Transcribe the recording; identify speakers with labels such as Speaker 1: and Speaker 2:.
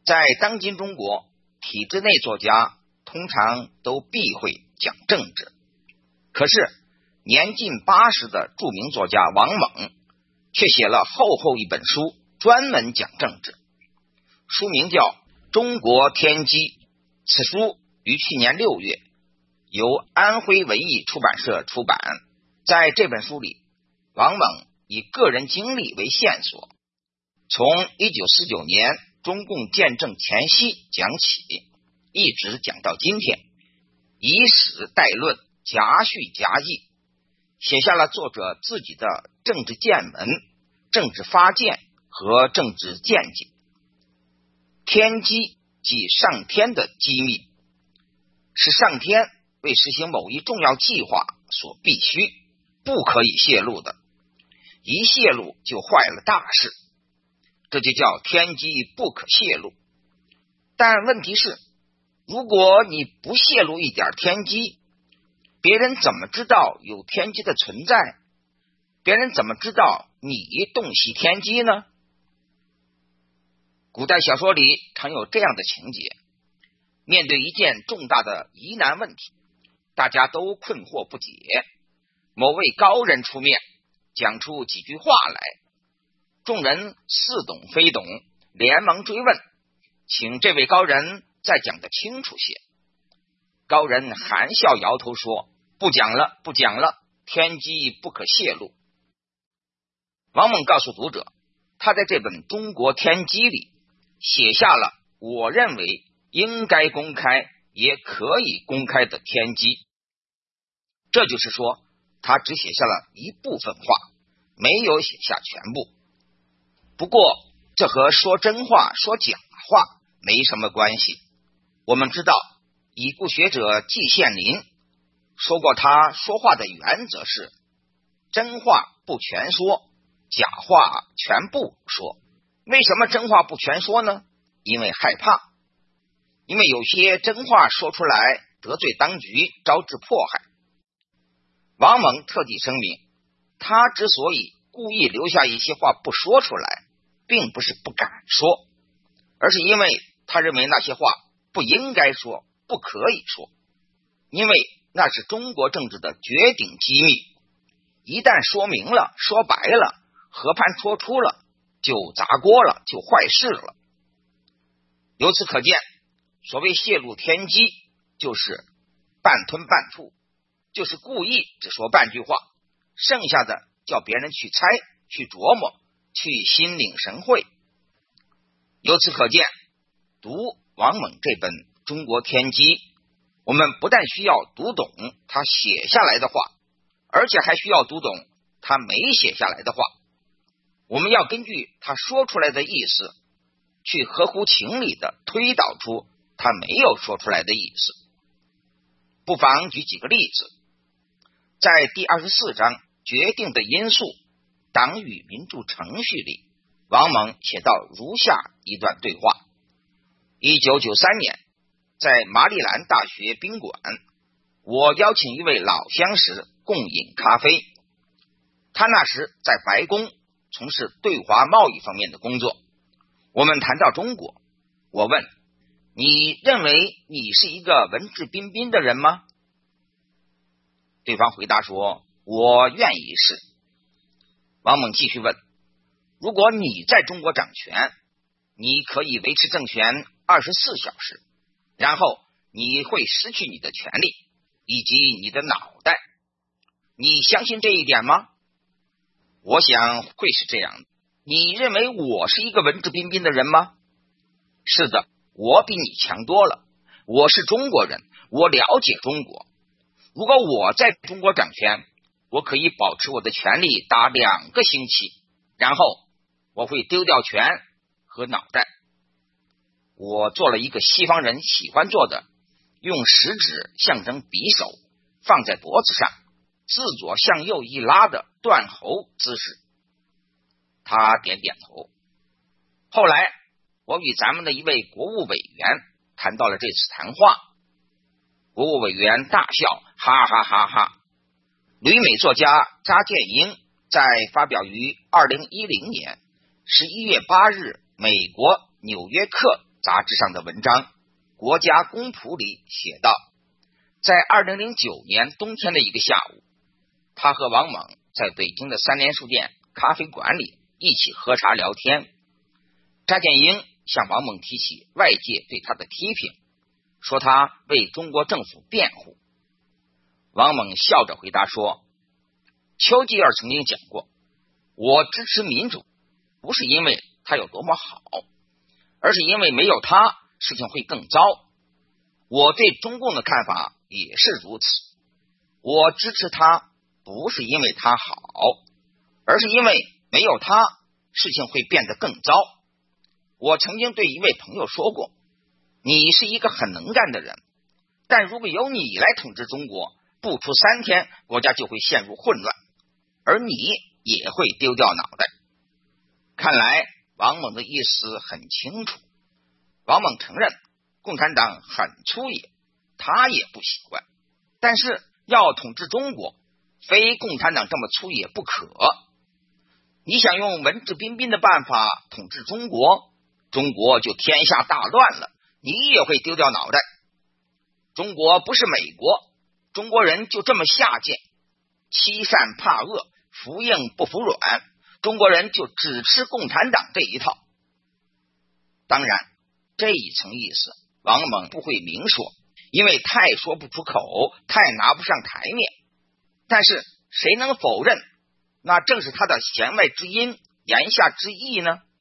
Speaker 1: 在当今中国，体制内作家通常都避讳讲政治，可是年近80的著名作家王猛却写了厚厚一本书，专门讲政治，书名叫《中国天机》。此书于去年6月由安徽文艺出版社出版。在这本书里，王猛以个人经历为线索，从1949年中共建政前夕讲起，一直讲到今天，以史代论，夹叙夹议，写下了作者自己的政治见闻、政治发现和政治见解。天机即上天的机密，是上天为实行某一重要计划所必须不可以泄露的，一泄露就坏了大事，这就叫天机不可泄露。但问题是，如果你不泄露一点天机，别人怎么知道有天机的存在？别人怎么知道你洞悉天机呢？古代小说里常有这样的情节，面对一件重大的疑难问题，大家都困惑不解，某位高人出面讲出几句话来，众人似懂非懂，连忙追问，请这位高人再讲得清楚些。高人含笑摇头说，不讲了，不讲了，天机不可泄露。王猛告诉读者，他在这本《中国天机》里写下了我认为应该公开也可以公开的天机。这就是说，他只写下了一部分话，没有写下全部。不过这和说真话说假话没什么关系。我们知道已故学者季羡林说过，他说话的原则是真话不全说，假话全不说。为什么真话不全说呢？因为害怕，因为有些真话说出来得罪当局，招致迫害。王猛特地声明，他之所以故意留下一些话不说出来，并不是不敢说，而是因为他认为那些话不应该说，不可以说，因为那是中国政治的绝顶机密，一旦说明了，说白了，和盘托出了，就砸锅了，就坏事了。由此可见，所谓泄露天机，就是半吞半吐，就是故意只说半句话，剩下的叫别人去猜，去琢磨，去心领神会。由此可见，读王猛这本《中国天机》，我们不但需要读懂他写下来的话，而且还需要读懂他没写下来的话。我们要根据他说出来的意思，去合乎情理的推导出他没有说出来的意思。不妨举几个例子。在第24章决定的因素，党与民主程序里，王猛写到如下一段对话。1993年，在马里兰大学宾馆，我邀请一位老相识共饮咖啡。他那时在白宫从事对华贸易方面的工作。我们谈到中国，我问，你认为你是一个文质彬彬的人吗？对方回答说，我愿意是。王猛继续问，如果你在中国掌权，你可以维持政权24小时，然后你会失去你的权利以及你的脑袋，你相信这一点吗？我想会是这样的。你认为我是一个文质彬彬的人吗？是的，我比你强多了。我是中国人，我了解中国。如果我在中国掌权，我可以保持我的权力达2个星期，然后我会丢掉权和脑袋。我做了一个西方人喜欢做的，用食指象征匕首放在脖子上，自左向右一拉的断喉姿势。他点点头。后来我与咱们的一位国务委员谈到了这次谈话，国务委员大笑，哈哈哈哈。旅美作家查建英在发表于2010年11月8日美国纽约客杂志上的文章《国家公谱》里写道，在2009年冬天的一个下午，他和王猛在北京的三联书店咖啡馆里一起喝茶聊天。查建英向王猛提起外界对他的批评，说他为中国政府辩护。王猛笑着回答说，丘吉尔曾经讲过，我支持民主不是因为他有多么好，而是因为没有他事情会更糟。我对中共的看法也是如此，我支持他不是因为他好，而是因为没有他事情会变得更糟。我曾经对一位朋友说过，你是一个很能干的人，但如果由你来统治中国，不出3天国家就会陷入混乱，而你也会丢掉脑袋。看来王猛的意思很清楚，王猛承认共产党很粗野，他也不喜欢，但是要统治中国，非共产党这么粗野不可。你想用文质彬彬的办法统治中国，中国就天下大乱了，你也会丢掉脑袋。中国不是美国，中国人就这么下贱，欺善怕恶，服硬不服软，中国人就只吃共产党这一套。当然这一层意思王猛不会明说，因为太说不出口，太拿不上台面，但是谁能否认那正是他的弦外之音，言下之意呢？